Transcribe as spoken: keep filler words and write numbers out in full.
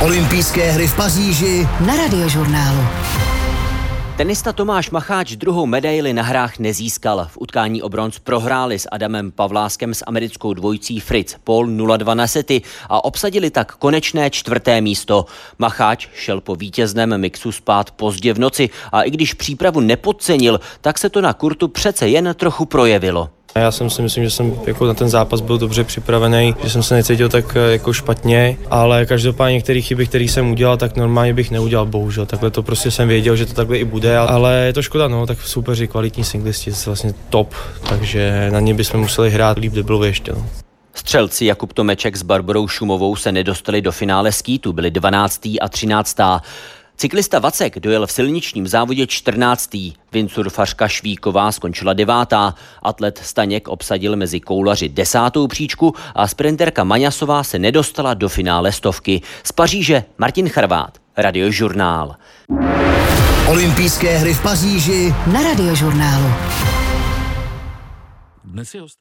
Olympijské hry v Paříži na Radiožurnálu. Tenista Tomáš Macháč druhou medaili na hrách nezískal. V utkání o bronz prohráli s Adamem Pavláskem s americkou dvojicí Fritz Paul nula dva na sety a obsadili tak konečné čtvrté místo. Macháč šel po vítězném mixu spát pozdě v noci a i když přípravu nepodcenil, tak se to na kurtu přece jen trochu projevilo. Já jsem si myslím, že jsem jako na ten zápas byl dobře připravený, že jsem se necítil tak jako špatně, ale každopádně některé chyby, které jsem udělal, tak normálně bych neudělal, bohužel. Takhle to prostě jsem věděl, že to takhle i bude, ale je to škoda, no, tak soupeři, kvalitní singlisti, vlastně top, takže na ně bychom museli hrát líp debilově ještě, no. Střelci Jakub Tomeček s Barborou Šumovou se nedostali do finále skítu, byli dvanáctý a třináctý. Cyklista Vacek dojel v silničním závodě čtrnáctý. Windsurfařka Švíková skončila devátá. Atlet Staněk obsadil mezi koulaři desátou příčku a sprinterka Maňasová se nedostala do finále stovky. Z Paříže Martin Charvát, Radiožurnál. Olympijské hry v Paříži na Radiožurnálu. Dnes je host...